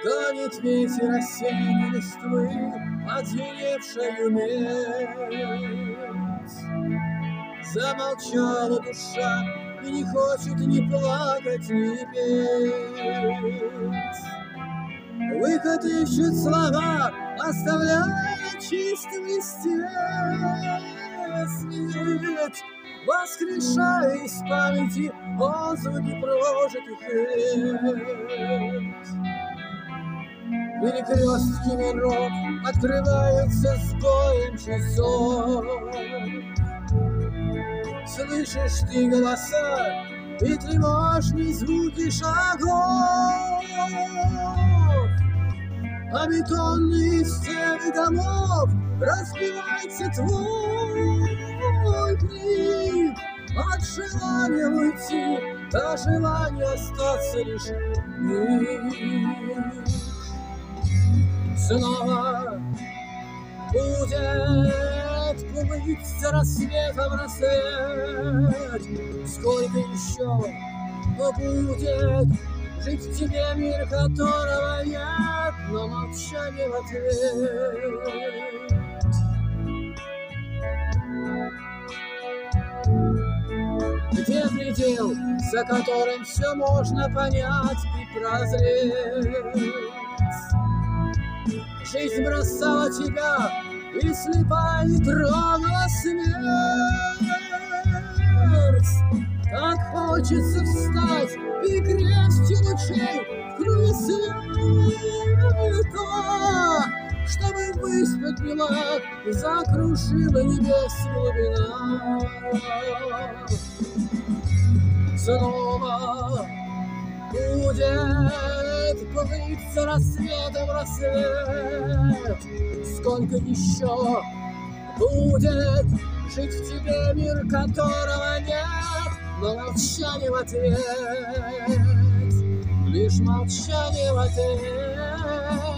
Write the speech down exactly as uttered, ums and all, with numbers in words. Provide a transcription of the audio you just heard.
Гонит ветер осенней листвы отзеленевшую медь. Замолчала душа и не хочет ни плакать, ни петь. Выход ищет слова, оставляя чистым листе свет, воскрешая из памяти отзвуки прожитых лет. Перекрестки миров открываются с боем часов. Слышишь ты голоса и тревожные звуки шагов, а бетонные стены домов разбивается твой крик. От желания уйти до желания остаться лишь миг. Снова будет плыть за рассветом рассвет. Сколько еще будет жить в тебе мир, которого нет, но молчание в ответ. Где предел, за которым все можно понять и прозреть? Жизнь бросала тебя, и слепая не трогала смерть. Так хочется встать и крестью лучей в круге света, чтобы высь подняла, закружила небес глубина. Снова будет плыть за рассветом рассвет. Сколько еще будет жить в тебе мир, которого нет, но молчание в ответ, лишь молчание в ответ.